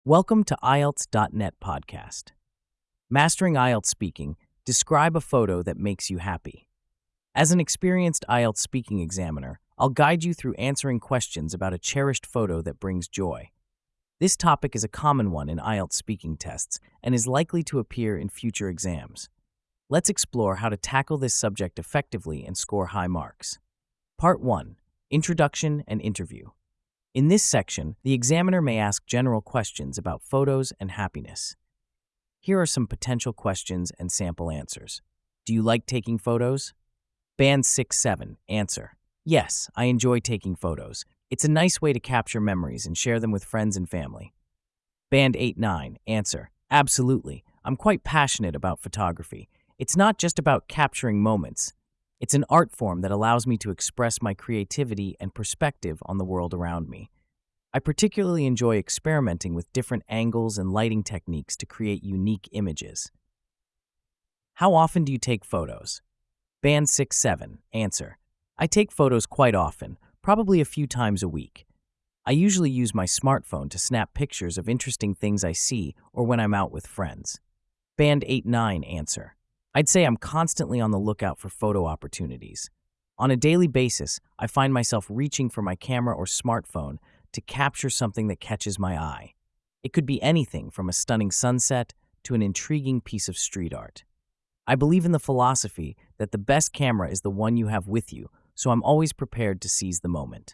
Welcome to IELTS.net podcast. Mastering IELTS speaking, describe a photo that makes you happy. As an experienced IELTS speaking examiner, I'll guide you through answering questions about a cherished photo that brings joy. This topic is a common one in IELTS speaking tests and is likely to appear in future exams. Let's explore how to tackle this subject effectively and score high marks. Part 1. Introduction and Interview. In this section, the examiner may ask general questions about photos and happiness. Here are some potential questions and sample answers. Do you like taking photos? Band 6-7, answer. Yes, I enjoy taking photos. It's a nice way to capture memories and share them with friends and family. Band 8-9, answer. Absolutely. I'm quite passionate about photography. It's not just about capturing moments. It's an art form that allows me to express my creativity and perspective on the world around me. I particularly enjoy experimenting with different angles and lighting techniques to create unique images. How often do you take photos? Band 6-7, answer. I take photos quite often, probably a few times a week. I usually use my smartphone to snap pictures of interesting things I see or when I'm out with friends. Band 8-9, answer. I'd say I'm constantly on the lookout for photo opportunities. On a daily basis, I find myself reaching for my camera or smartphone to capture something that catches my eye. It could be anything from a stunning sunset to an intriguing piece of street art. I believe in the philosophy that the best camera is the one you have with you, so I'm always prepared to seize the moment.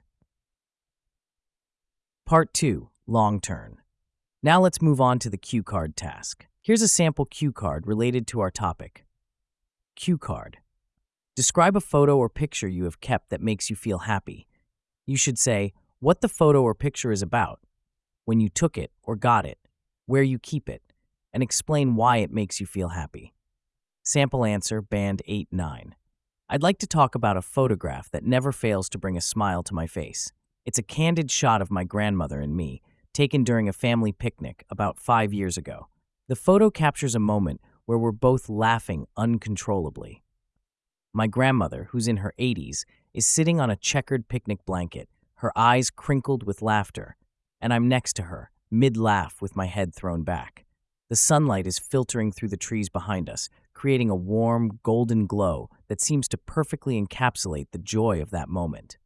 Part 2. Long turn. Now let's move on to the cue card task. Here's a sample cue card related to our topic. Cue card. Describe a photo or picture you have kept that makes you feel happy. You should say what the photo or picture is about, when you took it or got it, where you keep it, and explain why it makes you feel happy. Sample answer, Band 8-9. I'd like to talk about a photograph that never fails to bring a smile to my face. It's a candid shot of my grandmother and me, taken during a family picnic about 5 years ago. The photo captures a moment where we're both laughing uncontrollably. My grandmother, who's in her 80s, is sitting on a checkered picnic blanket, her eyes crinkled with laughter, and I'm next to her, mid-laugh with my head thrown back. The sunlight is filtering through the trees behind us, creating a warm, golden glow that seems to perfectly encapsulate the joy of that moment.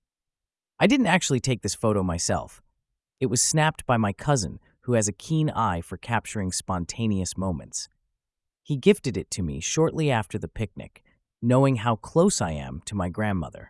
I didn't actually take this photo myself. It was snapped by my cousin, who has a keen eye for capturing spontaneous moments. He gifted it to me shortly after the picnic, knowing how close I am to my grandmother.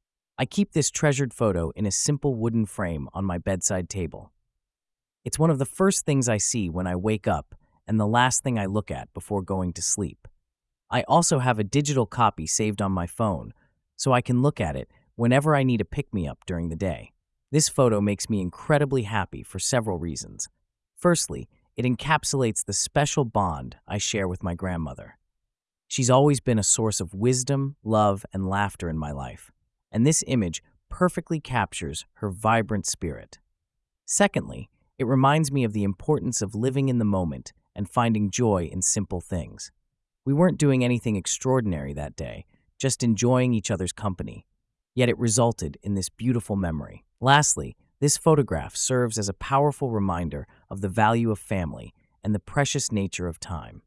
I keep this treasured photo in a simple wooden frame on my bedside table. It's one of the first things I see when I wake up and the last thing I look at before going to sleep. I also have a digital copy saved on my phone, so I can look at it whenever I need a pick-me-up during the day. This photo makes me incredibly happy for several reasons. Firstly, it encapsulates the special bond I share with my grandmother. She's always been a source of wisdom, love, and laughter in my life, and this image perfectly captures her vibrant spirit. Secondly, it reminds me of the importance of living in the moment and finding joy in simple things. We weren't doing anything extraordinary that day, just enjoying each other's company, yet it resulted in this beautiful memory. Lastly, this photograph serves as a powerful reminder of the value of family and the precious nature of time.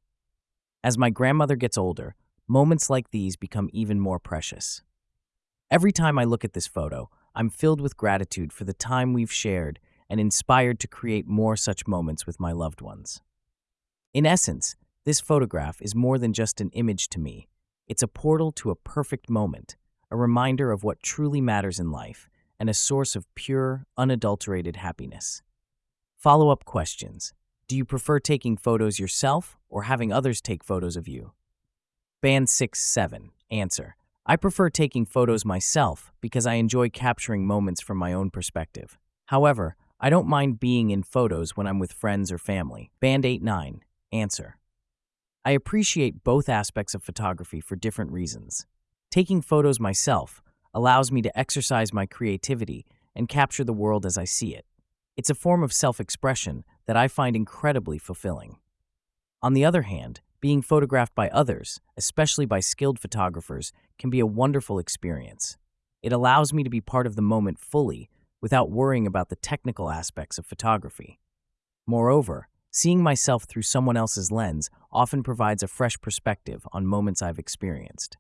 As my grandmother gets older, moments like these become even more precious. Every time I look at this photo, I'm filled with gratitude for the time we've shared and inspired to create more such moments with my loved ones. In essence, this photograph is more than just an image to me. It's a portal to a perfect moment, a reminder of what truly matters in life, and a source of pure, unadulterated happiness. Follow-up questions. Do you prefer taking photos yourself or having others take photos of you? Band 6-7, answer. I prefer taking photos myself because I enjoy capturing moments from my own perspective. However, I don't mind being in photos when I'm with friends or family. Band 8-9, answer. I appreciate both aspects of photography for different reasons. Taking photos myself allows me to exercise my creativity and capture the world as I see it. It's a form of self-expression that I find incredibly fulfilling. On the other hand, being photographed by others, especially by skilled photographers, can be a wonderful experience. It allows me to be part of the moment fully without worrying about the technical aspects of photography. Moreover, seeing myself through someone else's lens often provides a fresh perspective on moments I've experienced.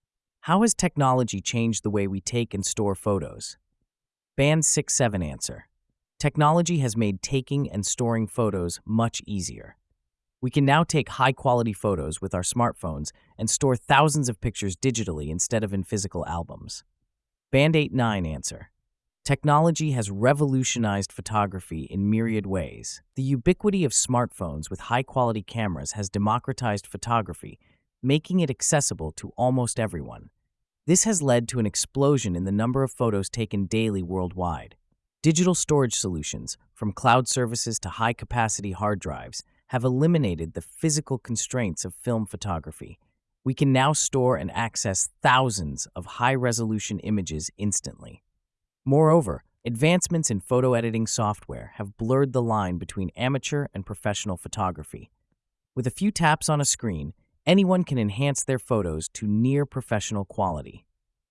How has technology changed the way we take and store photos? Band 6-7 answer. Technology has made taking and storing photos much easier. We can now take high-quality photos with our smartphones and store thousands of pictures digitally instead of in physical albums. Band 8-9 answer. Technology has revolutionized photography in myriad ways. The ubiquity of smartphones with high-quality cameras has democratized photography, making it accessible to almost everyone. This has led to an explosion in the number of photos taken daily worldwide. Digital storage solutions, from cloud services to high-capacity hard drives, have eliminated the physical constraints of film photography. We can now store and access thousands of high-resolution images instantly. Moreover, advancements in photo editing software have blurred the line between amateur and professional photography. With a few taps on a screen, anyone can enhance their photos to near professional quality.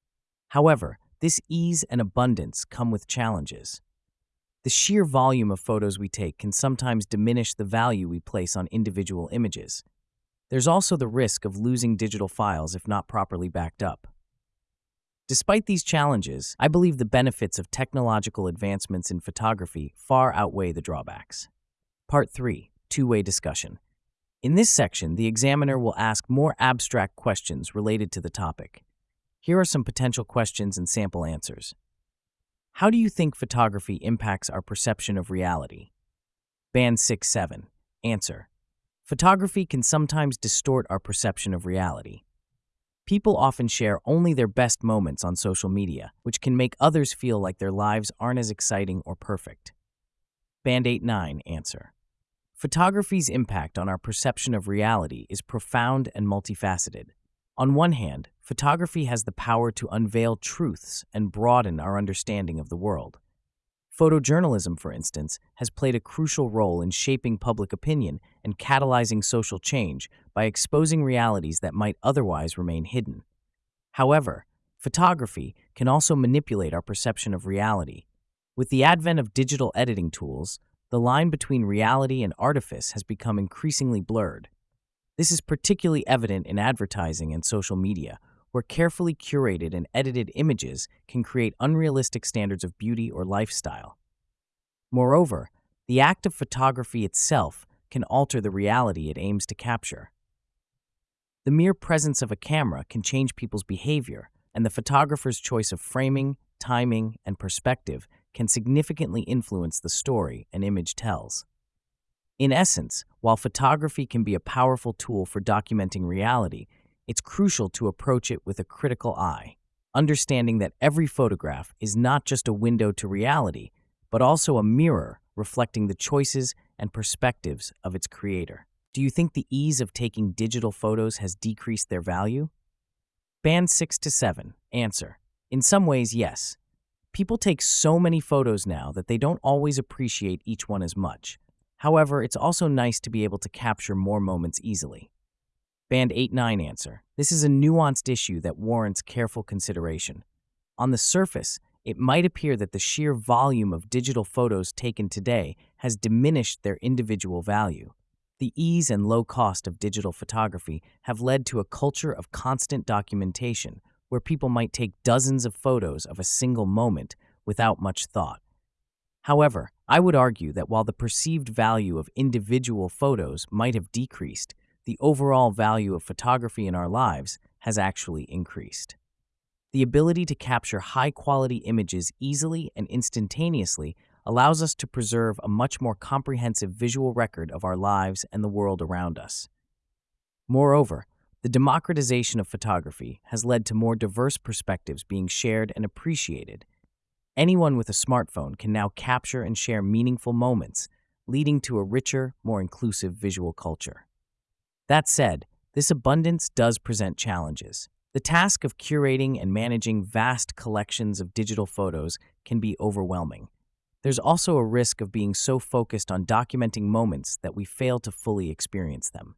However, this ease and abundance come with challenges. The sheer volume of photos we take can sometimes diminish the value we place on individual images. There's also the risk of losing digital files if not properly backed up. Despite these challenges, I believe the benefits of technological advancements in photography far outweigh the drawbacks. Part 3. Two-way discussion. In this section, the examiner will ask more abstract questions related to the topic. Here are some potential questions and sample answers. How do you think photography impacts our perception of reality? Band 6-7. Answer. Photography can sometimes distort our perception of reality. People often share only their best moments on social media, which can make others feel like their lives aren't as exciting or perfect. Band 8-9 answer. Photography's impact on our perception of reality is profound and multifaceted. On one hand, photography has the power to unveil truths and broaden our understanding of the world. Photojournalism, for instance, has played a crucial role in shaping public opinion and catalyzing social change by exposing realities that might otherwise remain hidden. However, photography can also manipulate our perception of reality. With the advent of digital editing tools, the line between reality and artifice has become increasingly blurred. This is particularly evident in advertising and social media, where carefully curated and edited images can create unrealistic standards of beauty or lifestyle. Moreover, the act of photography itself can alter the reality it aims to capture. The mere presence of a camera can change people's behavior, and the photographer's choice of framing, timing, and perspective can significantly influence the story an image tells. In essence, while photography can be a powerful tool for documenting reality, it's crucial to approach it with a critical eye, understanding that every photograph is not just a window to reality, but also a mirror reflecting the choices and perspectives of its creator. Do you think the ease of taking digital photos has decreased their value? Band 6-7 answer. In some ways, yes. People take so many photos now that they don't always appreciate each one as much. However, it's also nice to be able to capture more moments easily. Band 8-9 answer. This is a nuanced issue that warrants careful consideration. On the surface, it might appear that the sheer volume of digital photos taken today has diminished their individual value. The ease and low cost of digital photography have led to a culture of constant documentation, where people might take dozens of photos of a single moment without much thought. However, I would argue that while the perceived value of individual photos might have decreased, the overall value of photography in our lives has actually increased. The ability to capture high-quality images easily and instantaneously allows us to preserve a much more comprehensive visual record of our lives and the world around us. Moreover, the democratization of photography has led to more diverse perspectives being shared and appreciated. Anyone with a smartphone can now capture and share meaningful moments, leading to a richer, more inclusive visual culture. That said, this abundance does present challenges. The task of curating and managing vast collections of digital photos can be overwhelming. There's also a risk of being so focused on documenting moments that we fail to fully experience them.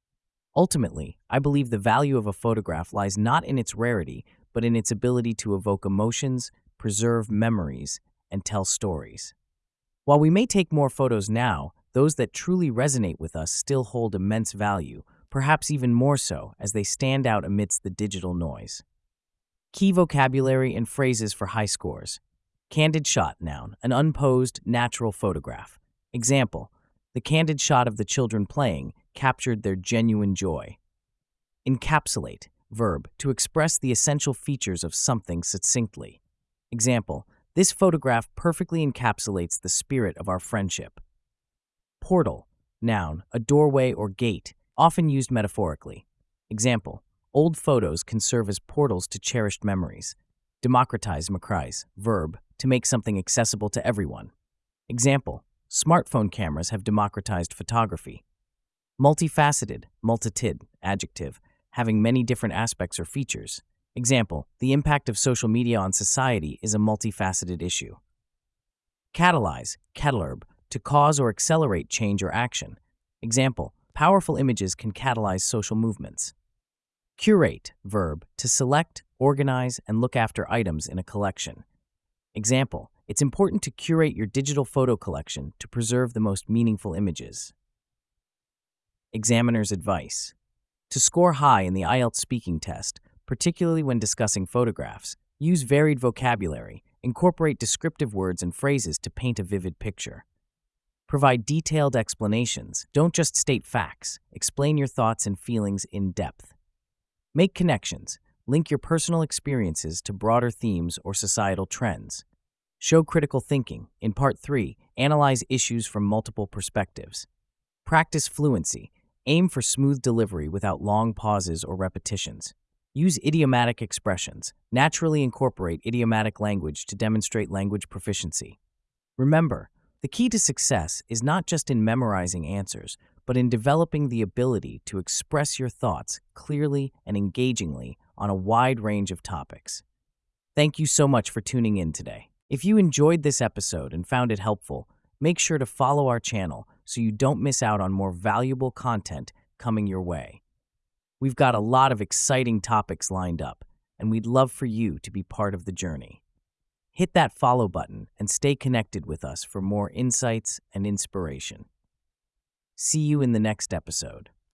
Ultimately, I believe the value of a photograph lies not in its rarity, but in its ability to evoke emotions, preserve memories, and tell stories. While we may take more photos now, those that truly resonate with us still hold immense value, perhaps even more so as they stand out amidst the digital noise. Key vocabulary and phrases for high scores. Candid shot, noun, an unposed, natural photograph. Example, the candid shot of the children playing captured their genuine joy. Encapsulate, verb, to express the essential features of something succinctly. Example, this photograph perfectly encapsulates the spirit of our friendship. Portal, noun, a doorway or gate, often used metaphorically. Example, old photos can serve as portals to cherished memories. Democratize, verb, to make something accessible to everyone. Example, smartphone cameras have democratized photography. Multifaceted, multitude, adjective, having many different aspects or features. Example, the impact of social media on society is a multifaceted issue. Catalyze, catalerb, to cause or accelerate change or action. Example, powerful images can catalyze social movements. Curate, verb, to select, organize, and look after items in a collection. Example, it's important to curate your digital photo collection to preserve the most meaningful images. Examiner's advice. To score high in the IELTS speaking test, particularly when discussing photographs, use varied vocabulary, incorporate descriptive words and phrases to paint a vivid picture. Provide detailed explanations, don't just state facts, explain your thoughts and feelings in depth. Make connections, link your personal experiences to broader themes or societal trends. Show critical thinking. In Part 3, analyze issues from multiple perspectives. Practice fluency. Aim for smooth delivery without long pauses or repetitions. Use idiomatic expressions. Naturally incorporate idiomatic language to demonstrate language proficiency. Remember, the key to success is not just in memorizing answers, but in developing the ability to express your thoughts clearly and engagingly on a wide range of topics. Thank you so much for tuning in today. If you enjoyed this episode and found it helpful, make sure to follow our channel so you don't miss out on more valuable content coming your way. We've got a lot of exciting topics lined up, and we'd love for you to be part of the journey. Hit that follow button and stay connected with us for more insights and inspiration. See you in the next episode.